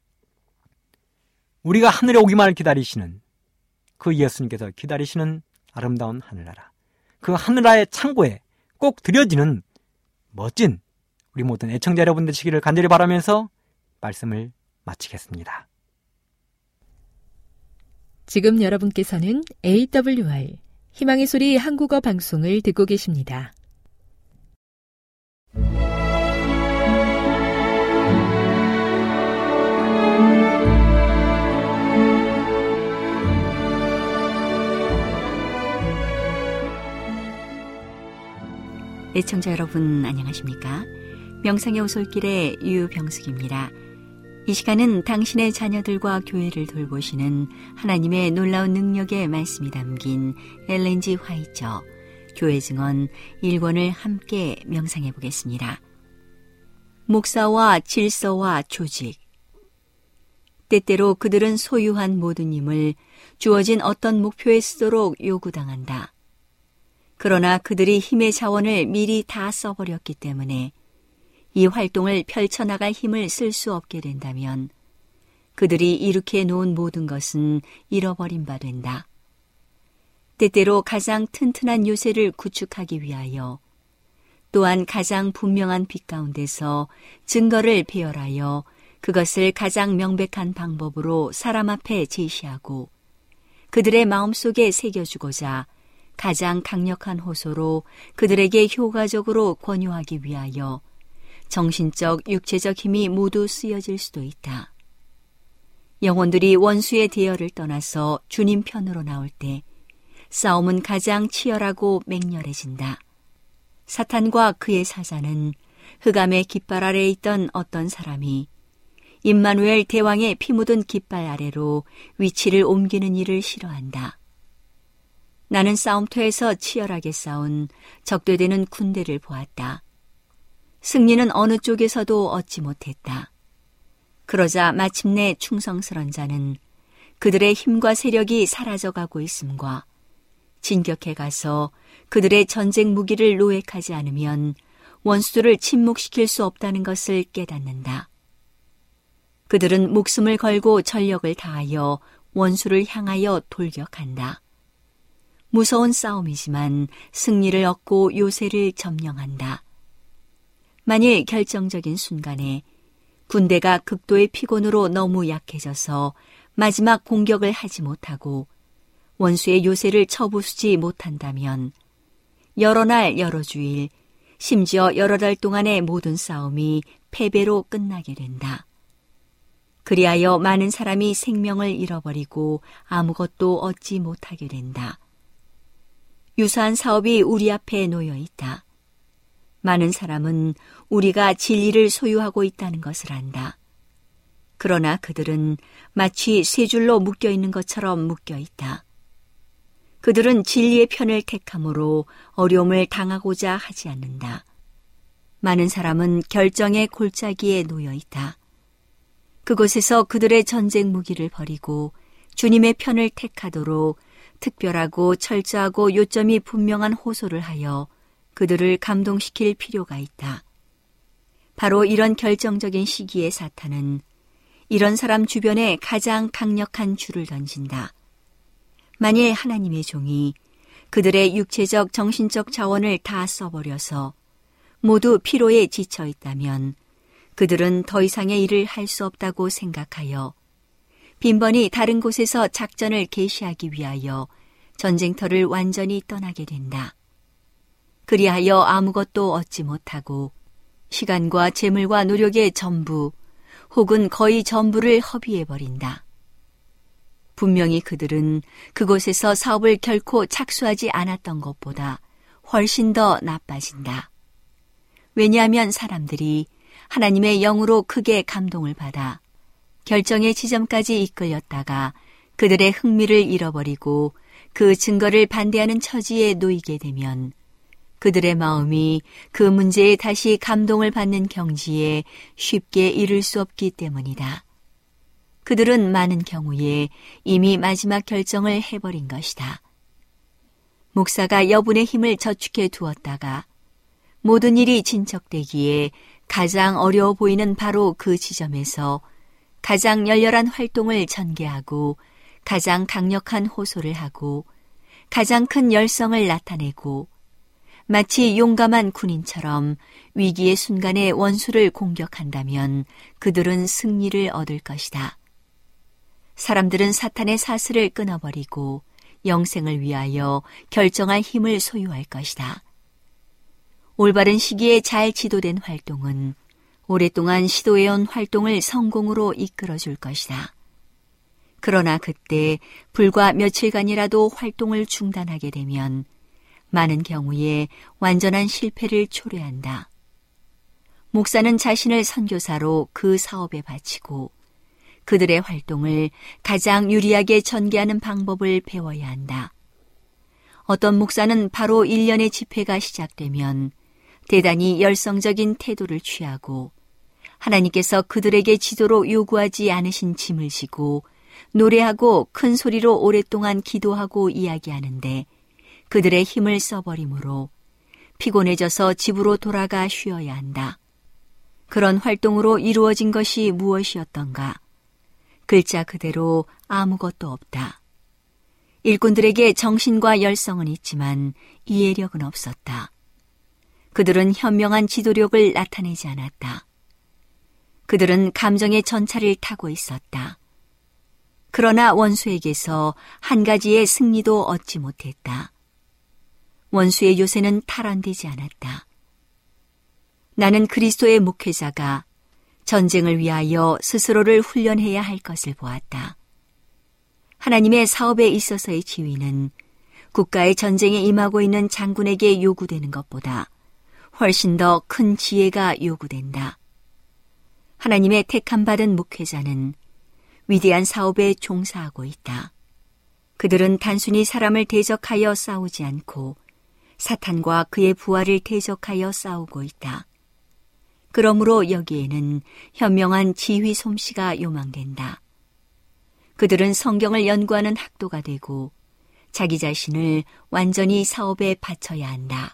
우리가 하늘에 오기만을 기다리시는 그 예수님께서 기다리시는 아름다운 하늘나라, 그 하늘나라의 창고에 꼭 들여지는 멋진 우리 모든 애청자 여러분 되시기를 간절히 바라면서 말씀을 마치겠습니다.
지금 여러분께서는 에이더블유알 희망의 소리 한국어 방송을 듣고 계십니다.
애청자 여러분 안녕하십니까? 명상의 오솔길의 유병숙입니다. 이 시간은 당신의 자녀들과 교회를 돌보시는 하나님의 놀라운 능력의 말씀이 담긴 엘렌 지 화이처 교회 증언 일 권을 함께 명상해 보겠습니다. 목사와 질서와 조직. 때때로 그들은 소유한 모든 힘을 주어진 어떤 목표에 쓰도록 요구당한다. 그러나 그들이 힘의 자원을 미리 다 써버렸기 때문에 이 활동을 펼쳐나갈 힘을 쓸 수 없게 된다면 그들이 이룩해 놓은 모든 것은 잃어버린 바 된다. 때때로 가장 튼튼한 요새를 구축하기 위하여 또한 가장 분명한 빛 가운데서 증거를 배열하여 그것을 가장 명백한 방법으로 사람 앞에 제시하고 그들의 마음속에 새겨주고자 가장 강력한 호소로 그들에게 효과적으로 권유하기 위하여 정신적, 육체적 힘이 모두 쓰여질 수도 있다. 영혼들이 원수의 대열을 떠나서 주님 편으로 나올 때 싸움은 가장 치열하고 맹렬해진다. 사탄과 그의 사자는 흑암의 깃발 아래에 있던 어떤 사람이 임마누엘 대왕의 피 묻은 깃발 아래로 위치를 옮기는 일을 싫어한다. 나는 싸움터에서 치열하게 싸운 적대되는 군대를 보았다. 승리는 어느 쪽에서도 얻지 못했다. 그러자 마침내 충성스런 자는 그들의 힘과 세력이 사라져가고 있음과 진격해 가서 그들의 전쟁 무기를 노획하지 않으면 원수들을 침묵시킬 수 없다는 것을 깨닫는다. 그들은 목숨을 걸고 전력을 다하여 원수를 향하여 돌격한다. 무서운 싸움이지만 승리를 얻고 요새를 점령한다. 만일 결정적인 순간에 군대가 극도의 피곤으로 너무 약해져서 마지막 공격을 하지 못하고 원수의 요새를 쳐부수지 못한다면 여러 날 여러 주일 심지어 여러 달 동안의 모든 싸움이 패배로 끝나게 된다. 그리하여 많은 사람이 생명을 잃어버리고 아무것도 얻지 못하게 된다. 유사한 사업이 우리 앞에 놓여 있다. 많은 사람은 우리가 진리를 소유하고 있다는 것을 안다. 그러나 그들은 마치 세 줄로 묶여 있는 것처럼 묶여 있다. 그들은 진리의 편을 택함으로 어려움을 당하고자 하지 않는다. 많은 사람은 결정의 골짜기에 놓여 있다. 그곳에서 그들의 전쟁 무기를 버리고 주님의 편을 택하도록 특별하고 철저하고 요점이 분명한 호소를 하여 그들을 감동시킬 필요가 있다. 바로 이런 결정적인 시기에 사탄은 이런 사람 주변에 가장 강력한 줄을 던진다. 만일 하나님의 종이 그들의 육체적, 정신적 자원을 다 써버려서 모두 피로에 지쳐 있다면 그들은 더 이상의 일을 할 수 없다고 생각하여 빈번히 다른 곳에서 작전을 개시하기 위하여 전쟁터를 완전히 떠나게 된다. 그리하여 아무것도 얻지 못하고 시간과 재물과 노력의 전부 혹은 거의 전부를 허비해버린다. 분명히 그들은 그곳에서 사업을 결코 착수하지 않았던 것보다 훨씬 더 나빠진다. 왜냐하면 사람들이 하나님의 영으로 크게 감동을 받아 결정의 지점까지 이끌렸다가 그들의 흥미를 잃어버리고 그 증거를 반대하는 처지에 놓이게 되면 그들의 마음이 그 문제에 다시 감동을 받는 경지에 쉽게 이를 수 없기 때문이다. 그들은 많은 경우에 이미 마지막 결정을 해버린 것이다. 목사가 여분의 힘을 저축해 두었다가 모든 일이 진척되기에 가장 어려워 보이는 바로 그 지점에서 가장 열렬한 활동을 전개하고 가장 강력한 호소를 하고 가장 큰 열성을 나타내고 마치 용감한 군인처럼 위기의 순간에 원수를 공격한다면 그들은 승리를 얻을 것이다. 사람들은 사탄의 사슬을 끊어버리고 영생을 위하여 결정할 힘을 소유할 것이다. 올바른 시기에 잘 지도된 활동은 오랫동안 시도해온 활동을 성공으로 이끌어줄 것이다. 그러나 그때 불과 며칠간이라도 활동을 중단하게 되면 많은 경우에 완전한 실패를 초래한다. 목사는 자신을 선교사로 그 사업에 바치고 그들의 활동을 가장 유리하게 전개하는 방법을 배워야 한다. 어떤 목사는 바로 일 년의 집회가 시작되면 대단히 열성적인 태도를 취하고 하나님께서 그들에게 지도로 요구하지 않으신 짐을 지고 노래하고 큰 소리로 오랫동안 기도하고 이야기하는데 그들의 힘을 써버리므로 피곤해져서 집으로 돌아가 쉬어야 한다. 그런 활동으로 이루어진 것이 무엇이었던가? 글자 그대로 아무것도 없다. 일꾼들에게 정신과 열성은 있지만 이해력은 없었다. 그들은 현명한 지도력을 나타내지 않았다. 그들은 감정의 전차를 타고 있었다. 그러나 원수에게서 한 가지의 승리도 얻지 못했다. 원수의 요새는 탈환되지 않았다. 나는 그리스도의 목회자가 전쟁을 위하여 스스로를 훈련해야 할 것을 보았다. 하나님의 사업에 있어서의 지위는 국가의 전쟁에 임하고 있는 장군에게 요구되는 것보다 훨씬 더 큰 지혜가 요구된다. 하나님의 택함받은 목회자는 위대한 사업에 종사하고 있다. 그들은 단순히 사람을 대적하여 싸우지 않고 사탄과 그의 부하를 대적하여 싸우고 있다. 그러므로 여기에는 현명한 지휘 솜씨가 요망된다. 그들은 성경을 연구하는 학도가 되고 자기 자신을 완전히 사업에 바쳐야 한다.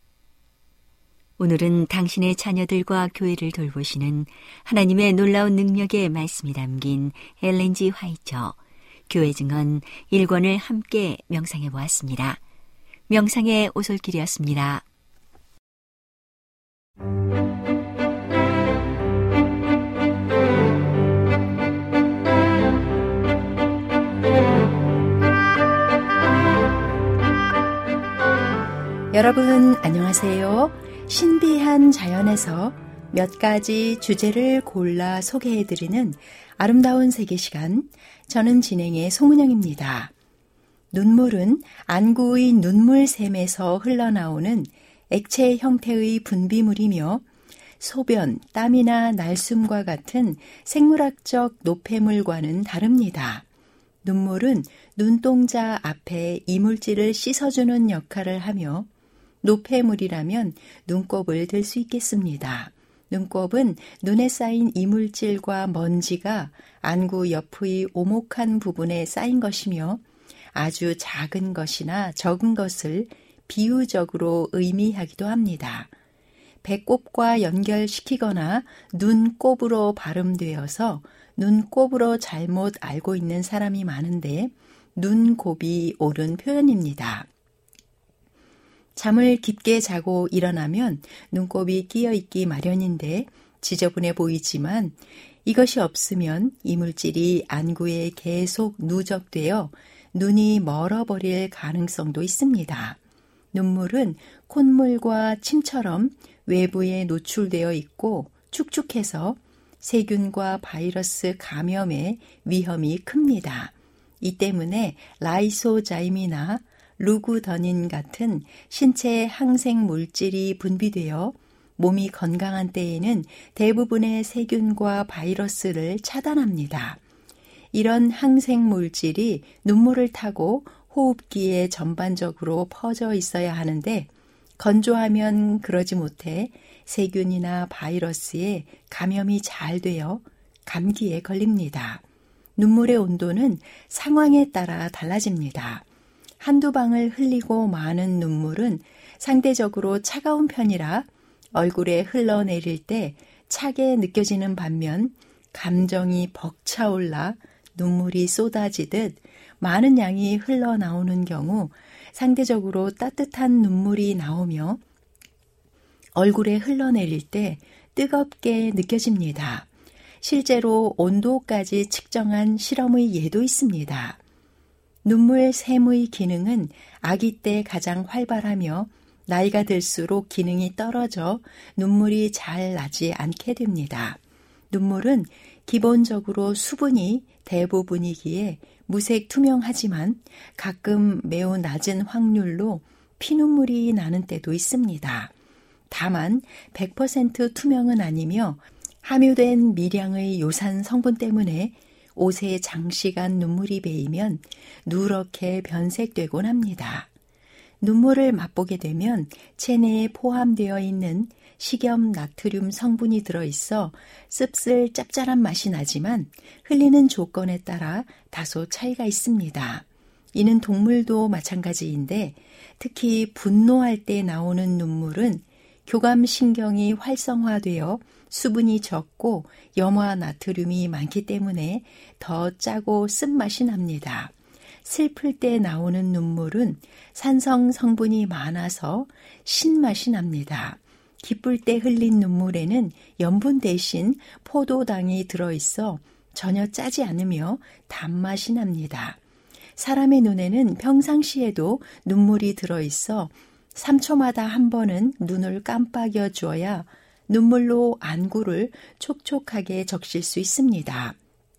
오늘은 당신의 자녀들과 교회를 돌보시는 하나님의 놀라운 능력의 말씀이 담긴 엘렌 지 화이처 교회 증언 일 권을 함께 명상해 보았습니다. 명상의 오솔길이었습니다.
여러분 안녕하세요. 신비한 자연에서 몇 가지 주제를 골라 소개해드리는 아름다운 세계 시간, 저는 진행의 송은영입니다. 눈물은 안구의 눈물샘에서 흘러나오는 액체 형태의 분비물이며 소변, 땀이나 날숨과 같은 생물학적 노폐물과는 다릅니다. 눈물은 눈동자 앞에 이물질을 씻어주는 역할을 하며 노폐물이라면 눈곱을 들 수 있겠습니다. 눈곱은 눈에 쌓인 이물질과 먼지가 안구 옆의 오목한 부분에 쌓인 것이며 아주 작은 것이나 적은 것을 비유적으로 의미하기도 합니다. 배꼽과 연결시키거나 눈곱으로 발음되어서 눈곱으로 잘못 알고 있는 사람이 많은데 눈곱이 옳은 표현입니다. 잠을 깊게 자고 일어나면 눈곱이 끼어있기 마련인데 지저분해 보이지만 이것이 없으면 이물질이 안구에 계속 누적되어 눈이 멀어버릴 가능성도 있습니다. 눈물은 콧물과 침처럼 외부에 노출되어 있고 축축해서 세균과 바이러스 감염의 위험이 큽니다. 이 때문에 라이소자임이나 루구더닌 같은 신체 항생 물질이 분비되어 몸이 건강한 때에는 대부분의 세균과 바이러스를 차단합니다. 이런 항생 물질이 눈물을 타고 호흡기에 전반적으로 퍼져 있어야 하는데 건조하면 그러지 못해 세균이나 바이러스에 감염이 잘 되어 감기에 걸립니다. 눈물의 온도는 상황에 따라 달라집니다. 한두 방울 흘리고 많은 눈물은 상대적으로 차가운 편이라 얼굴에 흘러내릴 때 차게 느껴지는 반면 감정이 벅차올라 눈물이 쏟아지듯 많은 양이 흘러나오는 경우 상대적으로 따뜻한 눈물이 나오며 얼굴에 흘러내릴 때 뜨겁게 느껴집니다. 실제로 온도까지 측정한 실험의 예도 있습니다. 눈물 샘의 기능은 아기 때 가장 활발하며 나이가 들수록 기능이 떨어져 눈물이 잘 나지 않게 됩니다. 눈물은 기본적으로 수분이 대부분이기에 무색 투명하지만 가끔 매우 낮은 확률로 피눈물이 나는 때도 있습니다. 다만 백 퍼센트 투명은 아니며 함유된 미량의 요산 성분 때문에 옷에 장시간 눈물이 배이면 누렇게 변색되곤 합니다. 눈물을 맛보게 되면 체내에 포함되어 있는 식염 나트륨 성분이 들어있어 씁쓸 짭짤한 맛이 나지만 흘리는 조건에 따라 다소 차이가 있습니다. 이는 동물도 마찬가지인데 특히 분노할 때 나오는 눈물은 교감신경이 활성화되어 수분이 적고 염화 나트륨이 많기 때문에 더 짜고 쓴맛이 납니다. 슬플 때 나오는 눈물은 산성 성분이 많아서 신맛이 납니다. 기쁠 때 흘린 눈물에는 염분 대신 포도당이 들어있어 전혀 짜지 않으며 단맛이 납니다. 사람의 눈에는 평상시에도 눈물이 들어있어 삼 초마다 한 번은 눈을 깜빡여 주어야 눈물로 안구를 촉촉하게 적실 수 있습니다.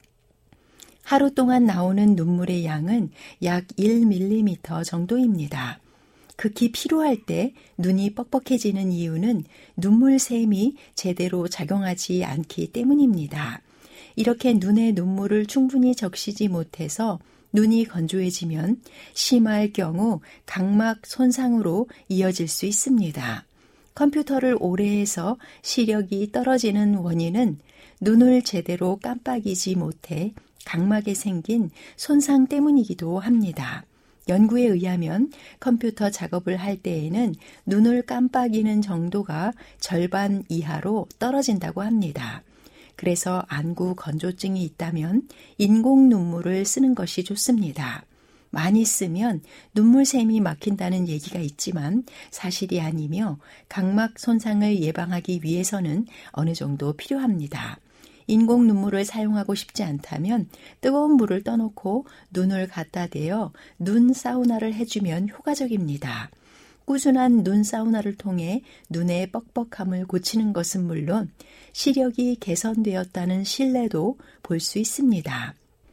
하루 동안 나오는 눈물의 양은 약 일 밀리미터 정도입니다. 극히 필요할 때 눈이 뻑뻑해지는 이유는 눈물샘이 제대로 작용하지 않기 때문입니다. 이렇게 눈에 눈물을 충분히 적시지 못해서 눈이 건조해지면 심할 경우 각막 손상으로 이어질 수 있습니다. 컴퓨터를 오래 해서 시력이 떨어지는 원인은 눈을 제대로 깜빡이지 못해 각막에 생긴 손상 때문이기도 합니다. 연구에 의하면 컴퓨터 작업을 할 때에는 눈을 깜빡이는 정도가 절반 이하로 떨어진다고 합니다. 그래서 안구 건조증이 있다면 인공 눈물을 쓰는 것이 좋습니다. 많이 쓰면 눈물샘이 막힌다는 얘기가 있지만 사실이 아니며 각막 손상을 예방하기 위해서는 어느 정도 필요합니다. 인공 눈물을 사용하고 싶지 않다면 뜨거운 물을 떠놓고 눈을 갖다 대어 눈 사우나를 해주면 효과적입니다. 꾸준한 눈 사우나를 통해 눈의 뻑뻑함을 고치는 것은 물론 시력이 개선되었다는 신뢰도 볼 수 있습니다.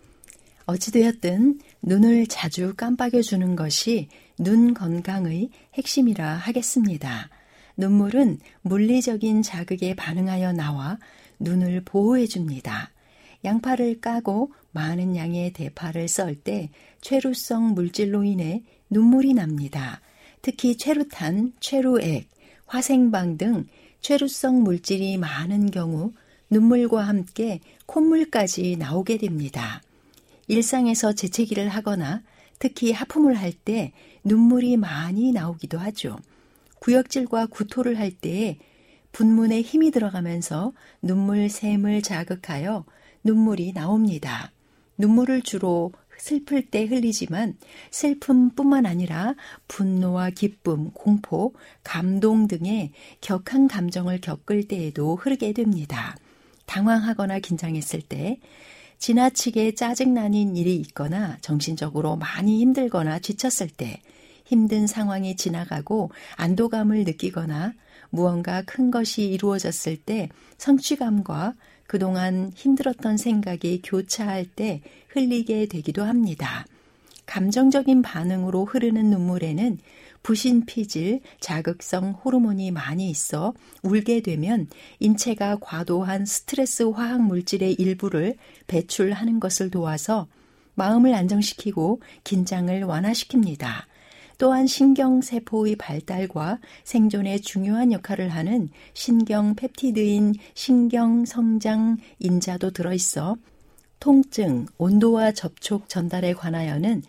어찌되었든 눈을 자주 깜빡여주는 것이 눈 건강의 핵심이라 하겠습니다. 눈물은 물리적인 자극에 반응하여 나와 눈을 보호해줍니다. 양파를 까고 많은 양의 대파를 썰 때 최루성 물질로 인해 눈물이 납니다. 특히 최루탄, 최루액, 화생방 등 최루성 물질이 많은 경우 눈물과 함께 콧물까지 나오게 됩니다. 일상에서 재채기를 하거나 특히 하품을 할 때 눈물이 많이 나오기도 하죠. 구역질과 구토를 할 때에 분문에 힘이 들어가면서 눈물샘을 자극하여 눈물이 나옵니다. 눈물을 주로 슬플 때 흘리지만 슬픔뿐만 아니라 분노와 기쁨, 공포, 감동 등의 격한 감정을 겪을 때에도 흐르게 됩니다. 당황하거나 긴장했을 때, 지나치게 짜증나는 일이 있거나 정신적으로 많이 힘들거나 지쳤을 때, 힘든 상황이 지나가고 안도감을 느끼거나 무언가 큰 것이 이루어졌을 때 성취감과 그동안 힘들었던 생각이 교차할 때 흘리게 되기도 합니다. 감정적인 반응으로 흐르는 눈물에는 부신피질, 자극성 호르몬이 많이 있어 울게 되면 인체가 과도한 스트레스 화학 물질의 일부를 배출하는 것을 도와서 마음을 안정시키고 긴장을 완화시킵니다. 또한 신경세포의 발달과 생존에 중요한 역할을 하는 신경펩티드인 신경성장 인자도 들어있어 통증, 온도와 접촉 전달에 관하여는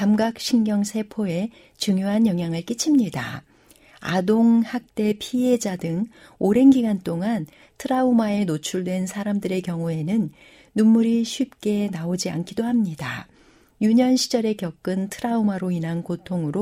감각신경세포에 중요한 영향을 끼칩니다. 아동 학대 피해자 등 오랜 기간 동안 트라우마에 노출된 사람들의 경우에는 눈물이 쉽게 나오지 않기도 합니다. 유년 시절에 겪은 트라우마로 인한 고통으로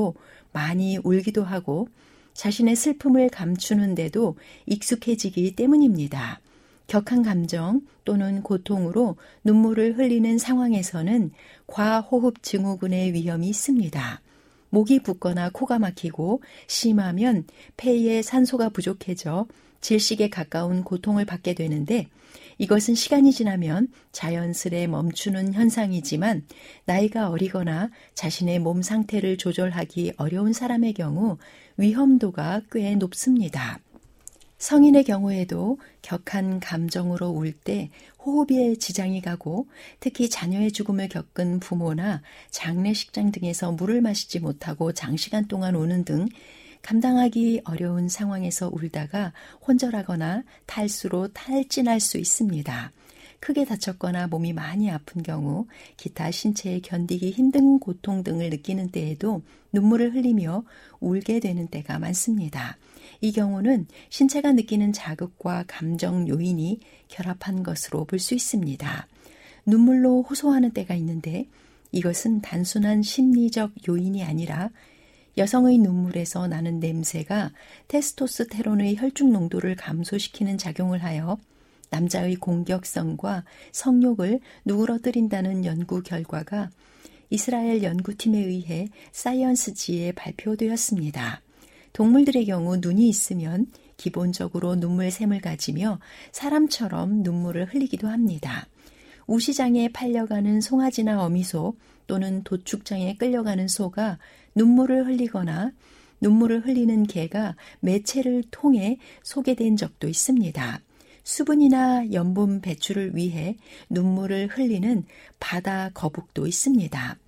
많이 울기도 하고 자신의 슬픔을 감추는데도 익숙해지기 때문입니다. 격한 감정 또는 고통으로 눈물을 흘리는 상황에서는 과호흡 증후군의 위험이 있습니다. 목이 붓거나 코가 막히고 심하면 폐에 산소가 부족해져 질식에 가까운 고통을 받게 되는데 이것은 시간이 지나면 자연스레 멈추는 현상이지만 나이가 어리거나 자신의 몸 상태를 조절하기 어려운 사람의 경우 위험도가 꽤 높습니다. 성인의 경우에도 격한 감정으로 울 때 호흡에 지장이 가고 특히 자녀의 죽음을 겪은 부모나 장례식장 등에서 물을 마시지 못하고 장시간 동안 우는 등 감당하기 어려운 상황에서 울다가 혼절하거나 탈수로 탈진할 수 있습니다. 크게 다쳤거나 몸이 많이 아픈 경우 기타 신체에 견디기 힘든 고통 등을 느끼는 때에도 눈물을 흘리며 울게 되는 때가 많습니다. 이 경우는 신체가 느끼는 자극과 감정 요인이 결합한 것으로 볼 수 있습니다. 눈물로 호소하는 때가 있는데 이것은 단순한 심리적 요인이 아니라 여성의 눈물에서 나는 냄새가 테스토스테론의 혈중 농도를 감소시키는 작용을 하여 남자의 공격성과 성욕을 누그러뜨린다는 연구 결과가 이스라엘 연구팀에 의해 사이언스지에 발표되었습니다. 동물들의 경우 눈이 있으면 기본적으로 눈물샘을 가지며 사람처럼 눈물을 흘리기도 합니다. 우시장에 팔려가는 송아지나 어미소 또는 도축장에 끌려가는 소가 눈물을 흘리거나 눈물을 흘리는 개가 매체를 통해 소개된 적도 있습니다. 수분이나 염분 배출을 위해 눈물을 흘리는 바다 거북도 있습니다.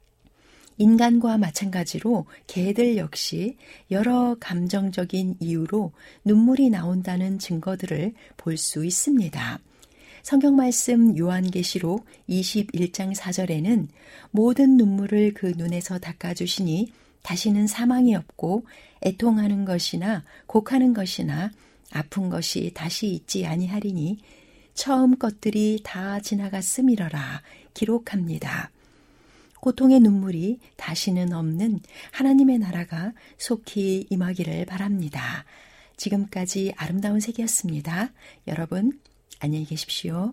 인간과 마찬가지로 개들 역시 여러 감정적인 이유로 눈물이 나온다는 증거들을 볼 수 있습니다. 성경 말씀 요한계시록 이십일 장 사 절에는 모든 눈물을 그 눈에서 닦아주시니 다시는 사망이 없고 애통하는 것이나 곡하는 것이나 아픈 것이 다시 있지 아니하리니 처음 것들이 다 지나갔음이러라 기록합니다. 고통의 눈물이 다시는 없는 하나님의 나라가 속히 임하기를 바랍니다. 지금까지 아름다운 색이었습니다. 여러분 안녕히 계십시오.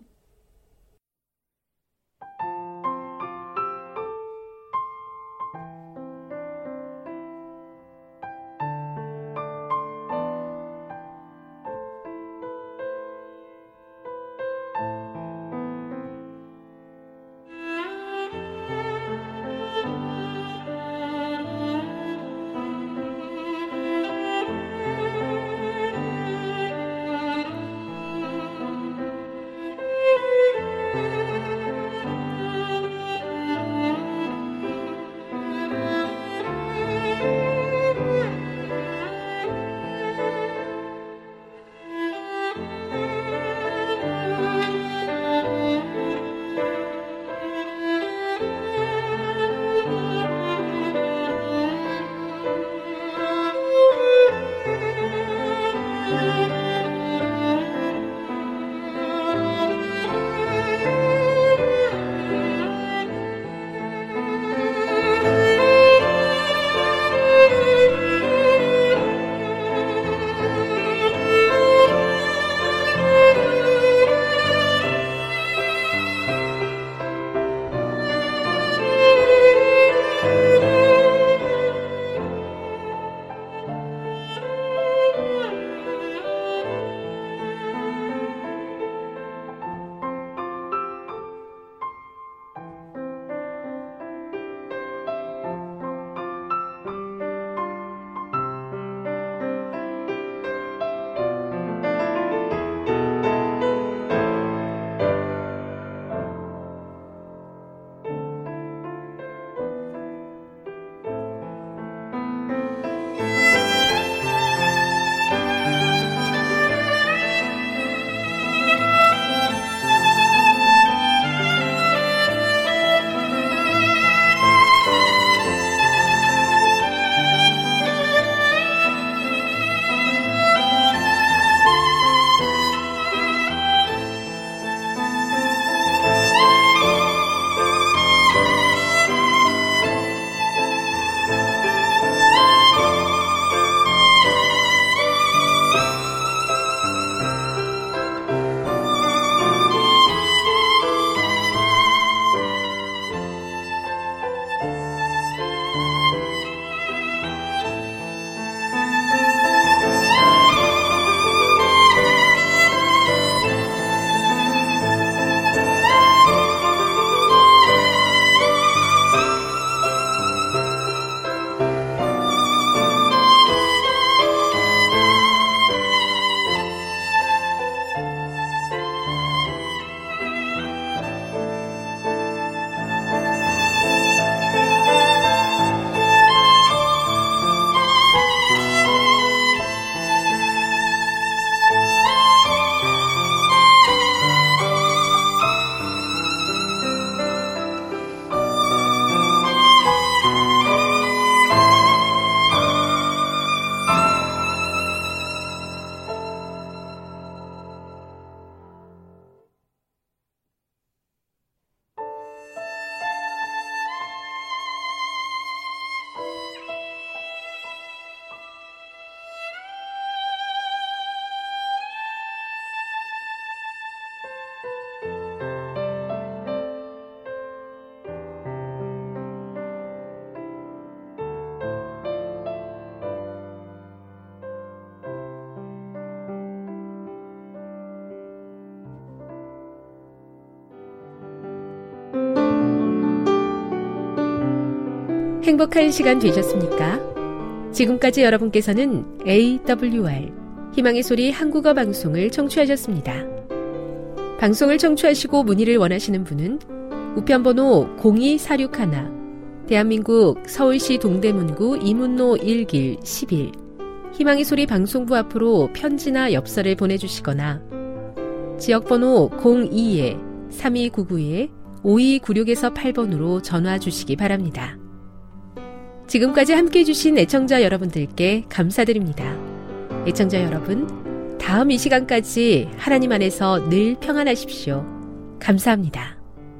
행복한 시간 되셨습니까? 지금까지 여러분께서는 에이더블유알 희망의 소리 한국어 방송을 청취하셨습니다. 방송을 청취하시고 문의를 원하시는 분은 우편번호 공이사육일 대한민국 서울시 동대문구 이문로 일 길 십일 희망의 소리 방송부 앞으로 편지나 엽서를 보내주시거나 지역번호 공이 삼이구구 오이구육에서 팔 번으로 전화 주시기 바랍니다. 지금까지 함께해 주신 애청자 여러분들께 감사드립니다. 애청자 여러분, 다음 이 시간까지 하나님 안에서 늘 평안하십시오. 감사합니다.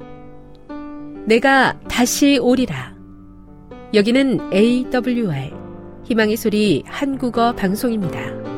내가 다시 오리라. 여기는 에이더블유알 희망의 소리 한국어 방송입니다.